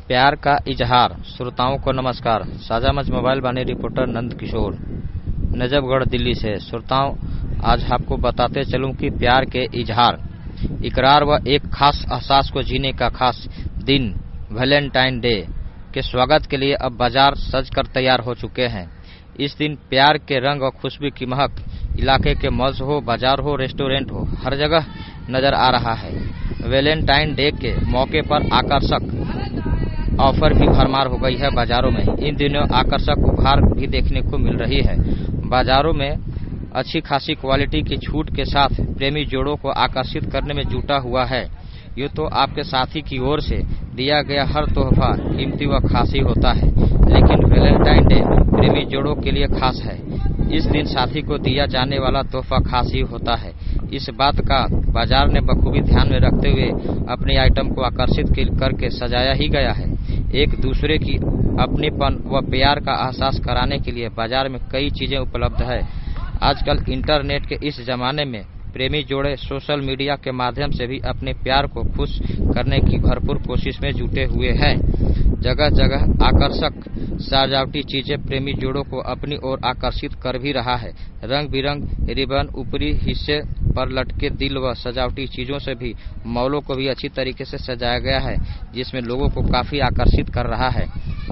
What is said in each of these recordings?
प्यार का इजहार। श्रोताओं को नमस्कार। साझा मंच मोबाइल वाणी रिपोर्टर नंद किशोर, नजफगढ़, दिल्ली से। श्रोताओं, आज आपको बताते चलूं कि प्यार के इजहार, इकरार व एक खास एहसास को जीने का खास दिन वैलेंटाइन डे के स्वागत के लिए अब बाजार सज कर तैयार हो चुके हैं। इस दिन प्यार के रंग और खुशबू की महक इलाके के मॉल्स हो, बाजार हो, रेस्टोरेंट हो, हर जगह नजर आ रहा है। वैलेंटाइन डे के मौके पर आकर्षक ऑफर भी भरमार हो गई है बाजारों में। इन दिनों आकर्षक उपहार भी देखने को मिल रही है। बाजारों में अच्छी खासी क्वालिटी की छूट के साथ प्रेमी जोड़ों को आकर्षित करने में जुटा हुआ है। यूँ तो आपके साथी की ओर से दिया गया हर तोहफा कीमती व खास ही होता है, लेकिन वैलेंटाइन डे प्रेमी जोड़ों के लिए खास है। इस दिन साथी को दिया जाने वाला तोहफा खास ही होता है। इस बात का बाजार ने बखूबी ध्यान में रखते हुए अपने आइटम को आकर्षित करके सजाया ही गया है। एक दूसरे की अपनेपन व प्यार का एहसास कराने के लिए बाजार में कई चीजें उपलब्ध है। आजकल इंटरनेट के इस जमाने में प्रेमी जोड़े सोशल मीडिया के माध्यम से भी अपने प्यार को खुश करने की भरपूर कोशिश में जुटे हुए हैं। जगह जगह आकर्षक सजावटी चीजें प्रेमी जोड़ों को अपनी ओर आकर्षित कर भी रहा है। रंग बिरंग रिबन, ऊपरी हिस्से पर लटके दिल व सजावटी चीजों से भी मॉलों को भी अच्छी तरीके से सजाया गया है, जिसमें लोगों को काफी आकर्षित कर रहा है।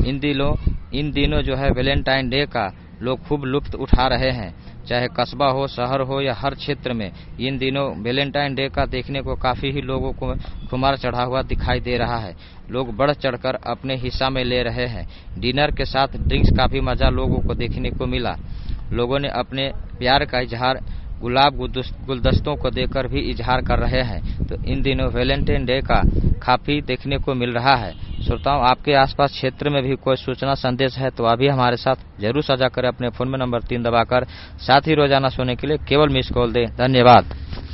इन दिनों जो है वैलेंटाइन डे का लोग खूब लुत्फ उठा रहे हैं। चाहे कस्बा हो, शहर हो या हर क्षेत्र में इन दिनों वैलेंटाइन डे का देखने को काफी ही लोगों को खुमार चढ़ा हुआ दिखाई दे रहा है। लोग बढ़ चढ़कर अपने हिस्सा में ले रहे हैं। डिनर के साथ ड्रिंक्स का भी मजा लोगों को देखने को मिला। लोगों ने अपने प्यार का इजहार गुलाब गुलदस्तों को देकर भी इजहार कर रहे हैं। तो इन दिनों वैलेंटाइन डे का काफी देखने को मिल रहा है। श्रोताओं, आपके आसपास क्षेत्र में भी कोई सूचना संदेश है तो अभी हमारे साथ जरूर साझा करें अपने फोन में नंबर 3 दबाकर। साथ ही रोजाना सुनने के लिए केवल मिस कॉल दें। धन्यवाद।